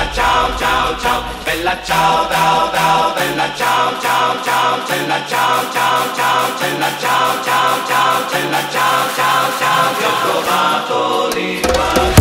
ciao ciao ciao, bella ciao ciao ciao, bella ciao ciao ciao, bella ciao ciao ciao, bella ciao ciao ciao, bella ciao ciao ciao, ti ho trovato l'invasione.